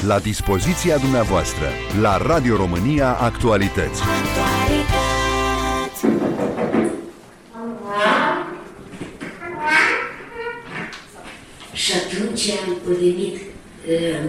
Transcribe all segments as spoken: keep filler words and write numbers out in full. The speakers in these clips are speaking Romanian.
la dispoziția dumneavoastră, la Radio România Actualități. Și atunci am venit uh,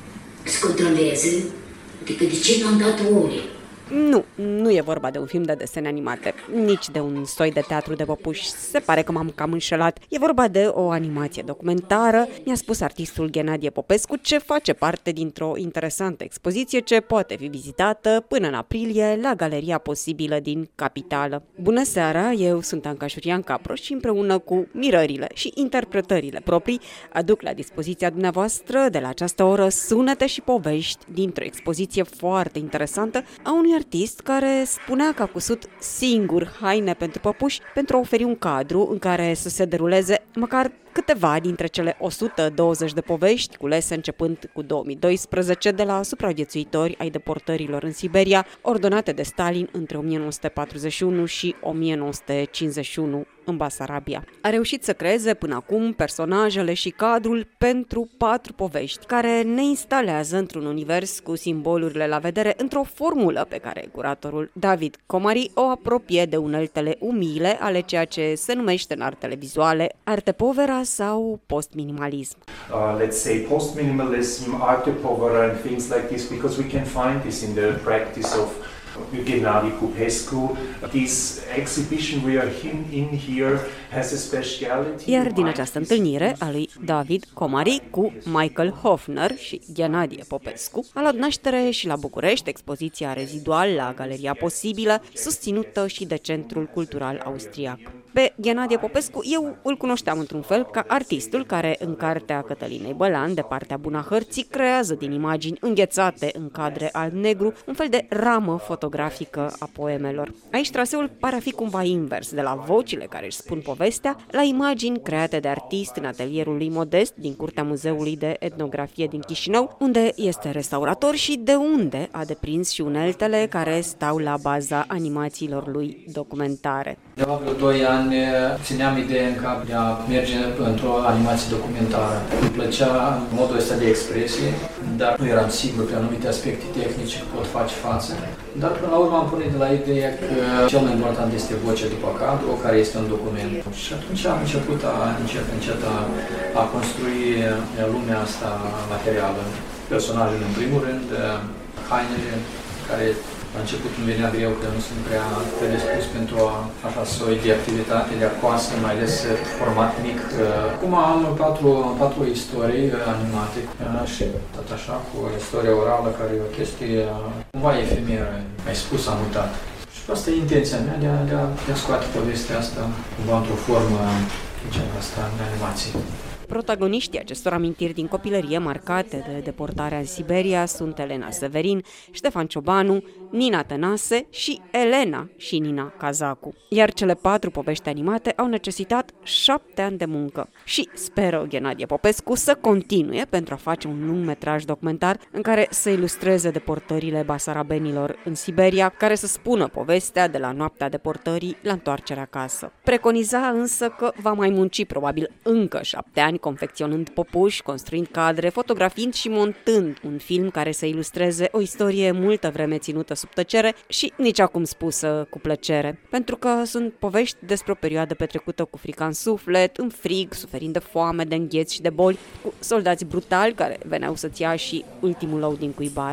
să controleze, adică de ce n-am dat ouăle. Nu, nu e vorba de un film de desene animate, nici de un soi de teatru de păpuși. Se pare că m-am cam înșelat. E vorba de o animație documentară, mi-a spus artistul Ghenadie Popescu, ce face parte dintr-o interesantă expoziție ce poate fi vizitată până în aprilie la Galeria Posibilă din Capitală. Bună seara, eu sunt Anca Șurian Capro și împreună cu mirările și interpretările proprii aduc la dispoziția dumneavoastră de la această oră sunete și povești dintr-o expoziție foarte interesantă a unui artist care spunea că a cusut singur haine pentru păpuși pentru a oferi un cadru în care să se deruleze măcar câteva dintre cele o sută douăzeci de povești culese începând cu două mii doisprezece de la supraviețuitori ai deportărilor în Siberia, ordonate de Stalin între o mie nouă sute patruzeci și unu și o mie nouă sute cincizeci și unu în Basarabia. A reușit să creeze până acum personajele și cadrul pentru patru povești, care ne instalează într-un univers cu simbolurile la vedere într-o formulă pe care curatorul David Comari o apropie de uneltele umile ale ceea ce se numește în artele vizuale arte povera sau post-minimalism. Uh, let's say post-minimalism, arte povera and things like this, because we can find this in the practice of Ghenadie Popescu. This exhibition we are in, in here has a speciality. Iar din această întâlnire a lui David Comari cu Michael Hofner și Ghenadie Popescu a luat naștere și la București expoziția rezidual la Galeria Posibilă, susținută și de Centrul Cultural Austriac. Pe Ghenadie Popescu eu îl cunoșteam într-un fel ca artistul care în cartea Cătălinei Bălan, de partea bună a hărții, creează din imagini înghețate în cadre alb-negru un fel de ramă fotografică a poemelor. Aici traseul pare a fi cumva invers, de la vocile care își spun povestea, la imagini create de artist în atelierul lui Modest din curtea Muzeului de Etnografie din Chișinău, unde este restaurator și de unde a deprins și uneltele care stau la baza animațiilor lui documentare. De vreo doi ani țineam ideea în cap de a merge într-o animație documentară. Îmi plăcea modul ăsta de expresie, dar nu eram sigur pe anumite aspecte tehnice că pot face față. Dar până la urmă am pornit de la ideea că cel mai important este vocea după cadru, care este un document. Și atunci am început a, încet, încet a, a construi lumea asta materială. Personajele în primul rând, hainele care la început îmi venea greu că nu sunt prea predispus pentru a, așa soi de activitate, de acoasă, mai ales format mic. Acum am patru, patru istorii animate și tot așa cu istoria orală, care e o chestie cumva efemeră, mai spus, am uitat. Și asta e intenția mea de a, de a, de a scoate povestea asta cumva într-o formă genul asta în animație. Protagoniștii acestor amintiri din copilărie marcate de deportarea în Siberia sunt Elena Severin, Ștefan Ciobanu, Nina Tănase și Elena și Nina Cazacu. Iar cele patru povești animate au necesitat șapte ani de muncă și speră Ghenadie Popescu să continue pentru a face un lung metraj documentar în care să ilustreze deportările basarabenilor în Siberia, care să spună povestea de la noaptea deportării la întoarcerea acasă. Preconiza însă că va mai munci probabil încă șapte ani confecționând păpuși, construind cadre, fotografiind și montând un film care să ilustreze o istorie multă vreme ținută sub tăcere și nici acum spusă cu plăcere. Pentru că sunt povești despre o perioadă petrecută cu frica în suflet, în frig, suferind de foame, de îngheț și de boli, cu soldați brutali care veneau să-ți ia și ultimul lou din cuibar.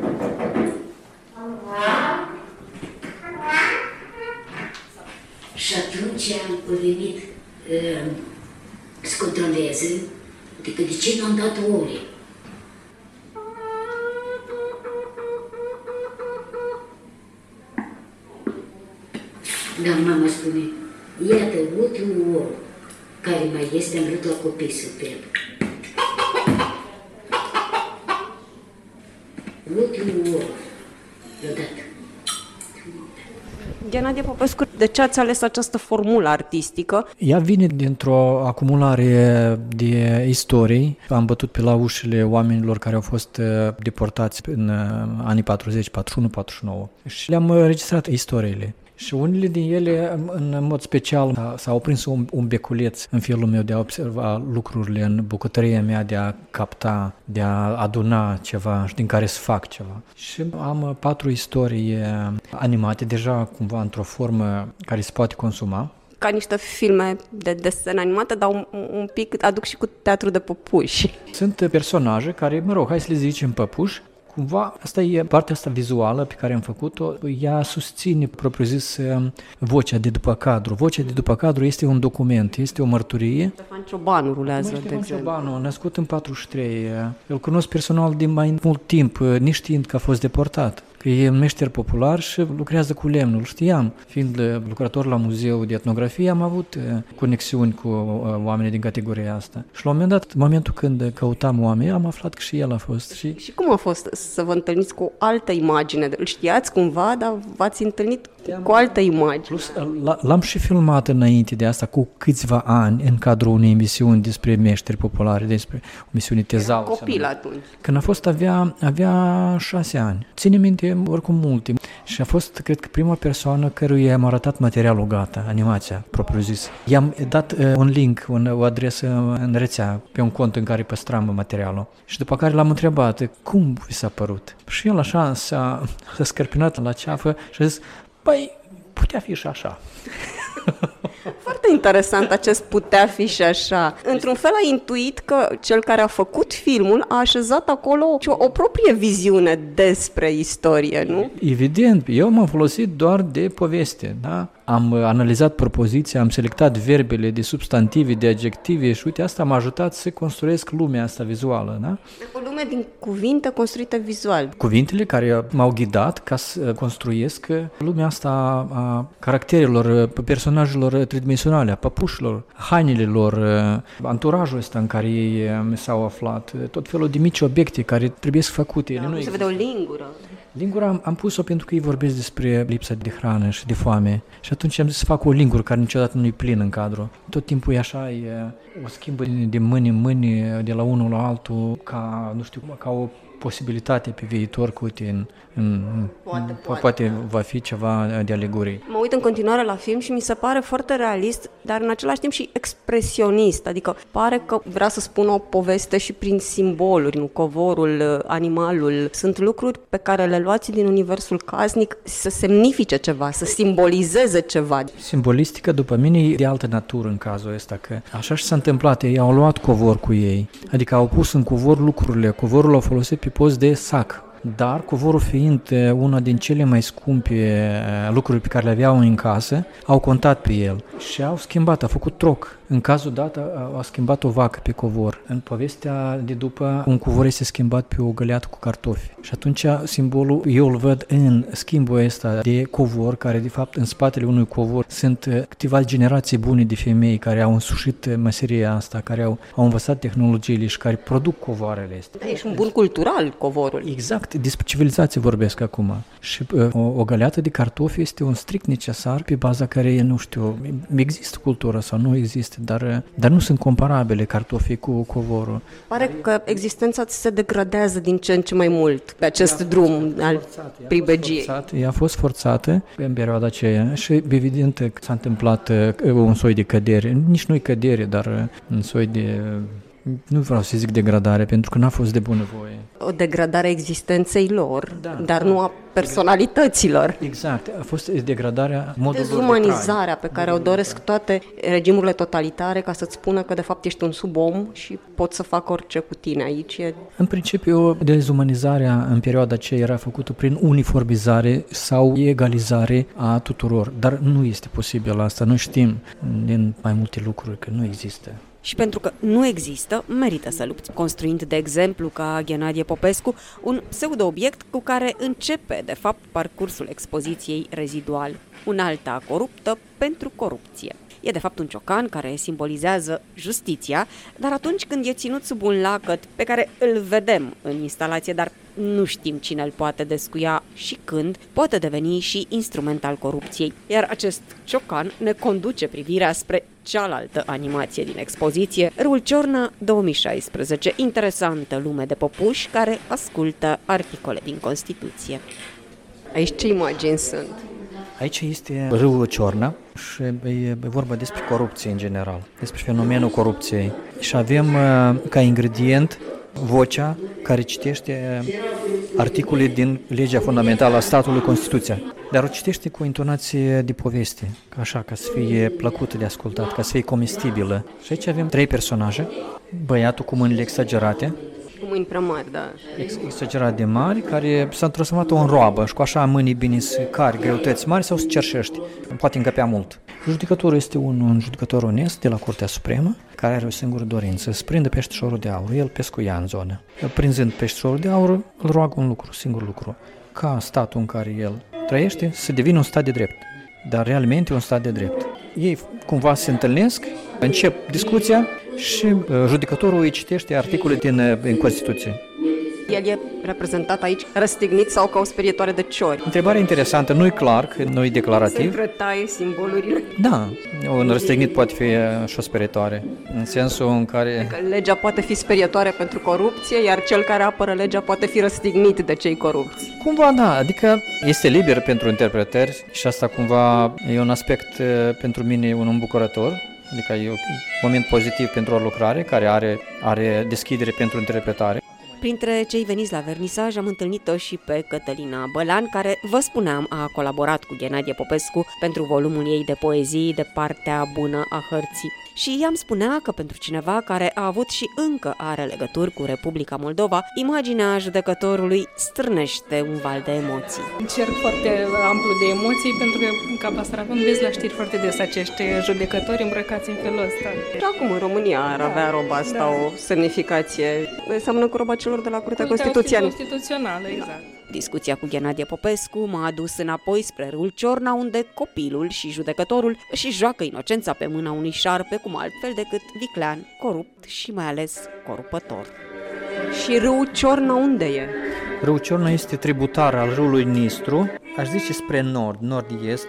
Și atunci am venit uh, să controleze, adică de ce n-am dat ouăle. Dar mama spune, iată ultimul ou care mai este în râtul la copii să pe el. Ultimul ou, i-o dat. Ghenadie Popescu, de ce ați ales această formulă artistică? Ea vine dintr-o acumulare de istorii. Am bătut pe la ușile oamenilor care au fost deportați în anii patruzeci, patruzeci și unu, patruzeci și nouă și le-am înregistrat istoriile. Și unele din ele, în mod special, s-au prins un, un beculeț în felul meu de a observa lucrurile, în bucătăria mea de a capta, de a aduna ceva și din care să fac ceva. Și am patru istorii animate, deja cumva într-o formă care se poate consuma. Ca niște filme de desen animate, dar un, un pic aduc și cu teatru de păpuși. Sunt personaje care, mă rog, hai să le zicem păpuși. Cumva, asta e partea asta vizuală pe care am făcut-o, ea susține, propriu-zis, vocea de după cadru. Vocea de după cadru este un document, este o mărturie. Ștefan Ciobanu rulează, Mă, de exemplu. Ciobanu, născut în patruzeci și trei, îl cunosc personal de mai mult timp, neștiind că a fost deportat. Că e un meșter popular și lucrează cu lemnul. Știam, fiind lucrător la Muzeul de Etnografie, am avut conexiuni cu oamenii din categoria asta. Și la un moment dat, în momentul când căutam oameni, am aflat că și el a fost. Și, și cum a fost să vă întâlniți cu o altă imagine? Îl știați cumva, dar v-ați întâlnit cu o altă imagine. Plus, l-am și filmat înainte de asta cu câțiva ani în cadrul unei emisiuni despre meșteri populare, despre o emisiune Tezau. Era copil atunci. Când a fost, avea, avea șase ani. Ține minte oricum multe. Și a fost, cred că, prima persoană căruia i-am arătat materialul gata, animația, propriu-zis. I-am dat uh, un link, un, o adresă în rețea, pe un cont în care păstram materialul. Și după care l-am întrebat, cum vi s-a părut? Și el așa s-a, s-a scărpinat la ceafă și a zis, păi, putea fi și așa. Foarte interesant acest putea fi și așa. Într-un fel a intuit că cel care a făcut filmul a așezat acolo o, o proprie viziune despre istorie, nu? Evident, eu m-am folosit doar de poveste, da? Am analizat propoziția, am selectat verbele de substantive, de adjective și uite, asta m-a ajutat să construiesc lumea asta vizuală, da? O lume din cuvinte construită vizual. Cuvintele care m-au ghidat ca să construiesc lumea asta a caracterelor, personajelor tridimensionale, a păpușilor, hainele lor, anturajul ăsta în care ei s-au aflat, tot felul de mici obiecte care trebuie să făcute. Da, nu se vede o lingură. Lingura am, am pus-o pentru că ei vorbesc despre lipsa de hrană și de foame și atunci am zis să fac o lingură care niciodată nu e plină în cadru. Tot timpul e așa, e o schimbă de mâini în mâini, de la unul la altul, ca, nu știu, ca o posibilitate pe viitor, că uite, în, în, poate, în, poate. poate va fi ceva de alegorie. Mă uit în continuare la film și mi se pare foarte realist, dar în același timp și expresionist, adică pare că vrea să spună o poveste și prin simboluri, nu? Covorul, animalul, sunt lucruri pe care le luați din universul casnic să semnifice ceva, să simbolizeze ceva. Simbolistica, după mine, e de altă natură în cazul ăsta, că așa și s-a întâmplat, ei au luat covor cu ei, adică au pus în covor lucrurile, covorul l-au folosit pe post de sac. Dar covorul fiind una din cele mai scumpe lucruri pe care le aveau în casă, au contat pe el și au schimbat, a făcut troc. În cazul dat a schimbat o vacă pe covor. În povestea de după, un covor este schimbat pe o găleată cu cartofi. Și atunci simbolul eu îl văd în schimbul ăsta de covor, care de fapt în spatele unui covor sunt câteva generații bune de femei care au însușit meseria asta, care au, au învățat tehnologiile și care produc covoarele astea. E și un bun cultural covorul. Exact, despre civilizație vorbesc acum. Și o, o găleată de cartofi este un strict necesar pe baza care, nu știu, există cultură sau nu există, dar, dar nu sunt comparabile cartofii cu covorul. Pare că existența ți se degradează din ce în ce mai mult pe acest drum al pribegiei. Ea a fost forțată în perioada aceea și evident că s-a întâmplat un soi de cădere, nici nu-i cădere, dar un soi de... Nu vreau să zic degradare, pentru că n-a fost de bunăvoie. O degradare a existenței lor, da, dar da. nu a personalităților. Exact, a fost degradarea modului dezumanizarea de pe care o doresc toate regimurile totalitare ca să-ți spună că de fapt ești un subom și pot să fac orice cu tine aici. E... În principiu, dezumanizarea în perioada aceea era făcută prin uniformizare sau egalizare a tuturor, dar nu este posibil asta, noi știm din mai multe lucruri că nu există. Și pentru că nu există, merită să lupți, construind, de exemplu, ca Ghenadie Popescu, un pseudo-obiect cu care începe, de fapt, parcursul expoziției Rezidual, unealta coruptă pentru corupție. E de fapt un ciocan care simbolizează justiția, dar atunci când e ținut sub un lacăt pe care îl vedem în instalație, dar nu știm cine îl poate descuia și când, poate deveni și instrument al corupției. Iar acest ciocan ne conduce privirea spre cealaltă animație din expoziție, Râul Ciorna două mii șaisprezece, interesantă lume de păpuși care ascultă articole din Constituție. Aici ce imagini sunt? Aici este râul Ciorna și e vorba despre corupție în general, despre fenomenul corupției. Și avem ca ingredient vocea care citește articole din legea fundamentală a statului, Constituția. Dar o citește cu intonație de poveste, așa, ca să fie plăcută de ascultat, ca să fie comestibilă. Și aici avem trei personaje, băiatul cu mâinile exagerate, Cu mâini prea mari, da. ex- exagerat de mari, care s-a transformat în roabă și cu așa mâinii bine să cari greutăți mari sau să cerșești. Poate încăpea mult. Judecătorul este un, un judecător onest de la Curtea Supremă, care are o singură dorință, să prindă peștișorul de aur. El pescuia în zonă. Prinzând peștișorul de aur, îl roagă un lucru, singur lucru, ca statul în care el trăiește să devină un stat de drept, dar realmente un stat de drept. Ei cumva se întâlnesc, încep discuția și uh, judecătorul îi citește articole din, uh, din Constituție. El e reprezentat aici răstignit sau ca o sperietoare de ciori. Întrebare interesantă, nu e clar, că nu e declarativ. Se rătaie simbolurile. Da, un răstignit poate fi uh, și o sperietoare, în sensul în care... Că legea poate fi sperietoare pentru corupție, iar cel care apără legea poate fi răstignit de cei corupți. Cumva da, adică este liber pentru interpretări și asta cumva e un aspect uh, pentru mine un îmbucurător. Adică e un moment pozitiv pentru o lucrare care are, are deschidere pentru interpretare. Printre cei veniți la vernisaj am întâlnit-o și pe Cătălina Bălan, care, vă spuneam, a colaborat cu Ghenadie Popescu pentru volumul ei de poezii de partea bună a hărții. Și ea îmi spunea că pentru cineva care a avut și încă are legături cu Republica Moldova, imaginea judecătorului strânește un val de emoții. Un cerc foarte amplu de emoții, pentru că ca basarabean vezi la știri foarte des acești judecători îmbrăcați în felul ăsta. Și acum în România ar avea roba asta da. o semnificație. Seamănă cu roba celor de la Curtea Constituțională. Constituțională, exact. Discuția cu Ghenadie Popescu m-a adus înapoi spre râul Ciorna, unde copilul și judecătorul își joacă inocența pe mâna unui șarpe, cum altfel decât viclean, corupt și mai ales corupător. Și râul Ciorna unde e? Râul Ciorna este tributar al râului Nistru, aș zice spre nord, nord-est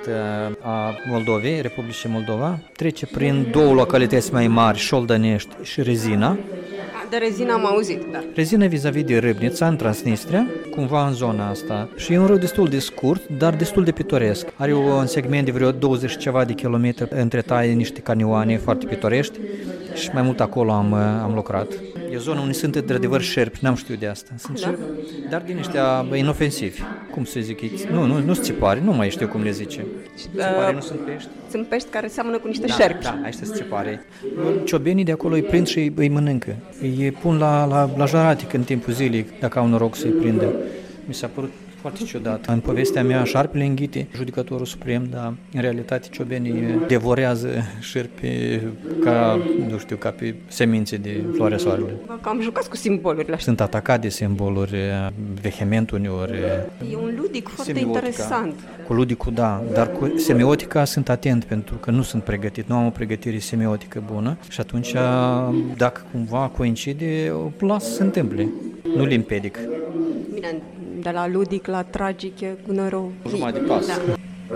a Moldovei, Republicii Moldova. Trece prin două localități mai mari, Șoldănești și Rezina. De Rezina am auzit, da. Rezina vis-a-vis de Râbnița, în Transnistria, cumva în zona asta. Și e un râu destul de scurt, dar destul de pitoresc. Are un segment de vreo douăzeci ceva de kilometri, între taie niște canioane foarte pitorești și mai mult acolo am, am lucrat. E o zonă unde sunt într-adevăr șerpi, n-am știut de asta. Sunt da? șerpi, dar din ăștia inofensivi. Cum să zic? Nu, nu, nu-s țipari, nu mai știu cum le zice. Țipari nu sunt pești? Sunt pești care seamănă cu niște da, șerpi. Da, ăștia sunt țipari. Ciobenii de acolo îi prind și îi, îi mănâncă. Îi pun la, la, la jaratic în timpul zilei, dacă au noroc să-i prindă. Mi s-a părut foarte ciudat. În povestea mea, șarpele înghite judecătorul suprem, dar în realitate ciobenii devorează șerpi ca, nu știu, ca pe semințe de floarea soarelui. Că am jucat cu simbolurile. Sunt atacat de simboluri, vehement uneori. E un ludic foarte interesant. Cu ludicul, da, dar cu semiotica sunt atent pentru că nu sunt pregătit, nu am o pregătire semiotică bună și atunci, dacă cumva coincide, o las să se întâmple, nu limpedic. Bine, de la ludic la tragic e cu noroc. Jumătate de pas. Da.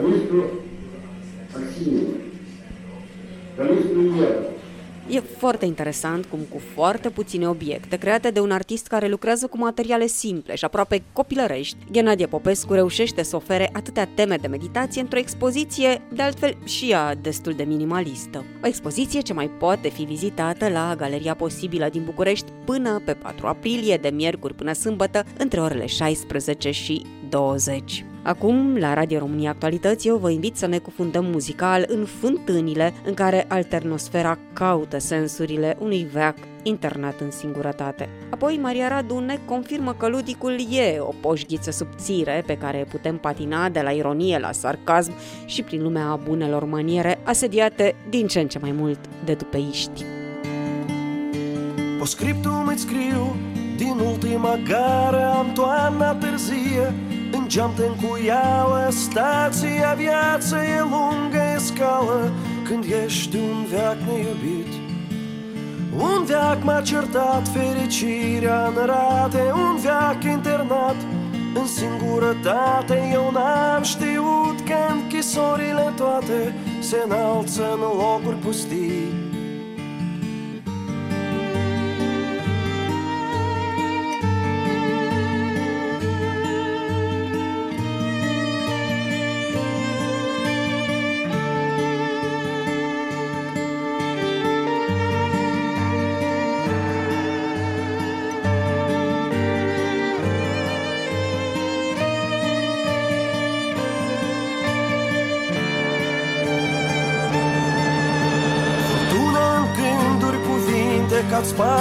E foarte interesant cum cu foarte puține obiecte create de un artist care lucrează cu materiale simple și aproape copilărești, Ghenadie Popescu reușește să ofere atâtea teme de meditație într-o expoziție, de altfel și ea destul de minimalistă. O expoziție ce mai poate fi vizitată la Galeria Posibilă din București până pe patru aprilie, de miercuri până sâmbătă, între orele șaisprezece și douăzeci. Acum, la Radio România Actualități, eu vă invit să ne cufundăm muzical în fântânile în care alternosfera caută sensurile unui veac internat în singurătate. Apoi, Maria Radu ne confirmă că ludicul e o poșghiță subțire pe care putem patina de la ironie la sarcasm și prin lumea bunelor maniere, asediate din ce în ce mai mult de dupeiști. Pe scriptul îți scriu din ultima gară, am toamna târzie, în geam te încuială, stația viață e lungă, e scală, când ești un veac neiubit. Un veac m-a certat, fericirea în rate, un veac internat în singurătate. Eu n-am știut că închisorile toate se înalță în locuri pustii.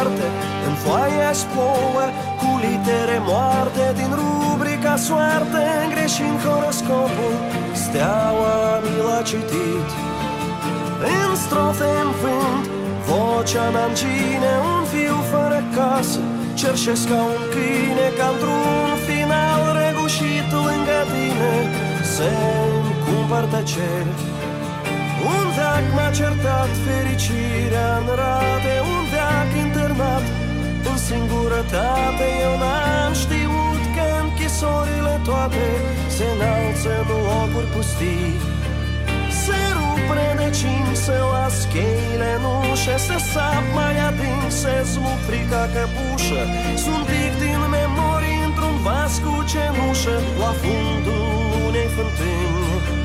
moarte în foaia splouă cu litere moarte din rubrica soarte, greșind horoscopul, steaua mi l-a citit. În strofe în vânt, vocea n-angine, un fiu fără casă, cerșesc ca un câine, ca într-un final răgușit lângă tine, se încumpăr tăcere. Un veac m-a certat fericirea în rate, un veac internat în singurătate. Eu n-am știut că închisorile toate se înalță în locuri pustii. Se rup rădăcini, se las cheile în ușă, se sap mai adânc, se smuc frica căpușă. Sunt pic din memorii într-un vas cu cenușă, la fundul unei fântâni.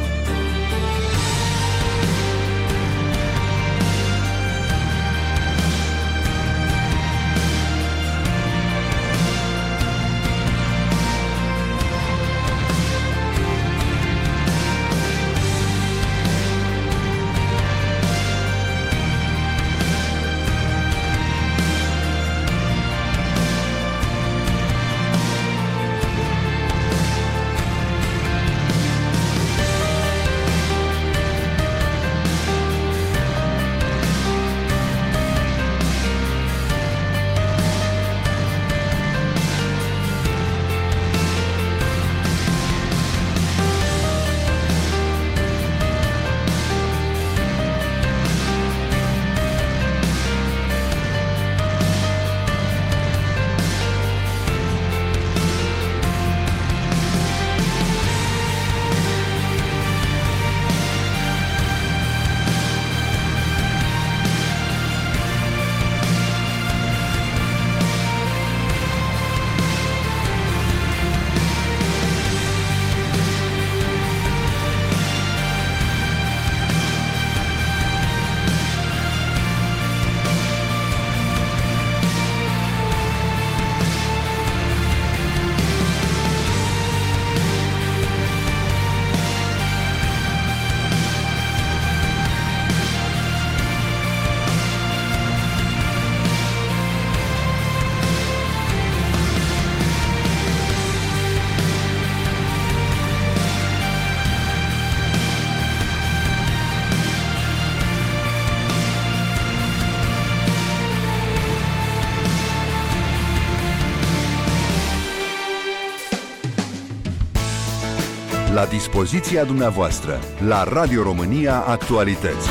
La dispoziția dumneavoastră, la Radio România Actualități.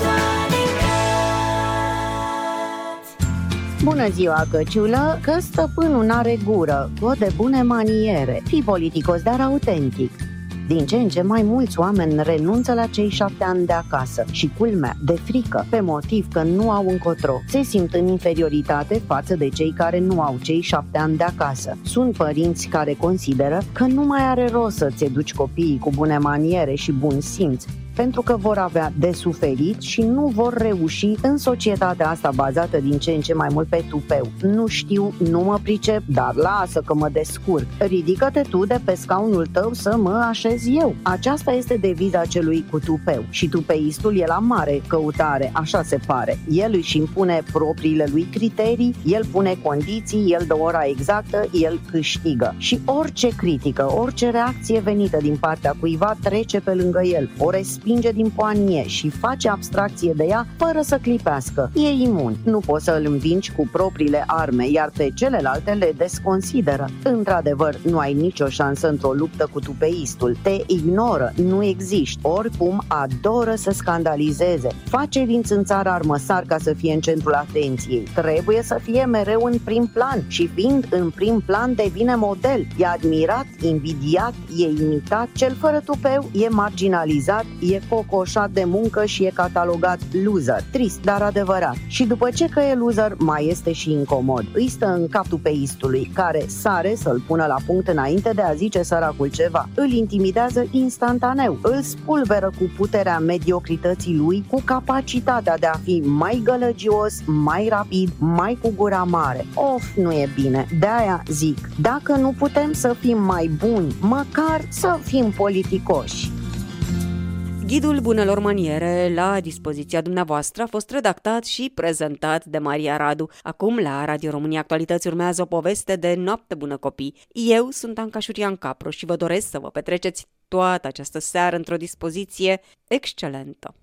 Bună ziua, căciulă, că stăpânul n-are gură, god de bune maniere, fii politicos, dar autentic. Din ce în ce mai mulți oameni renunță la cei șapte ani de acasă și, culmea, de frică, pe motiv că nu au încotro. Se simt în inferioritate față de cei care nu au cei șapte ani de acasă. Sunt părinți care consideră că nu mai are rost să-ți educi copiii cu bune maniere și bun simț, pentru că vor avea de suferit și nu vor reuși în societatea asta bazată din ce în ce mai mult pe tupeu. Nu știu, nu mă pricep, dar lasă că mă descurc. Ridică-te tu de pe scaunul tău să mă așez eu. Aceasta este deviza celui cu tupeu. Și tupeistul e la mare căutare, așa se pare. El își impune propriile lui criterii, el pune condiții, el dă ora exactă, el câștigă. Și orice critică, orice reacție venită din partea cuiva trece pe lângă el, o respinge din poanie și face abstracție de ea fără să clipească. E imun. Nu poți să îl învingi cu propriile arme, iar pe celelalte le desconsideră. Într-adevăr, nu ai nicio șansă într-o luptă cu tupeistul. Te ignoră, nu existi. Oricum, adoră să scandalizeze. Face din țânțar armăsar ca să fie în centrul atenției. Trebuie să fie mereu în prim plan și, fiind în prim plan, devine model. E admirat, invidiat, e imitat. Cel fără tupeu e marginalizat, e cocoșat de muncă și e catalogat loser. Trist, dar adevărat. Și după ce că e loser, mai este și incomod. Îi stă în cap tupeistului, care sare să-l pună la punct înainte de a zice săracul ceva. Îl intimidează instantaneu, îl spulberă cu puterea mediocrității lui, cu capacitatea de a fi mai gălăgios, mai rapid, mai cu gura mare. Of, nu e bine. De-aia zic, dacă nu putem să fim mai buni, măcar să fim politicoși. Ghidul Bunelor Maniere, la dispoziția dumneavoastră, a fost redactat și prezentat de Maria Radu. Acum, la Radio România Actualități, urmează o poveste de noapte bună, copii. Eu sunt Anca Șurian Capro și vă doresc să vă petreceți toată această seară într-o dispoziție excelentă.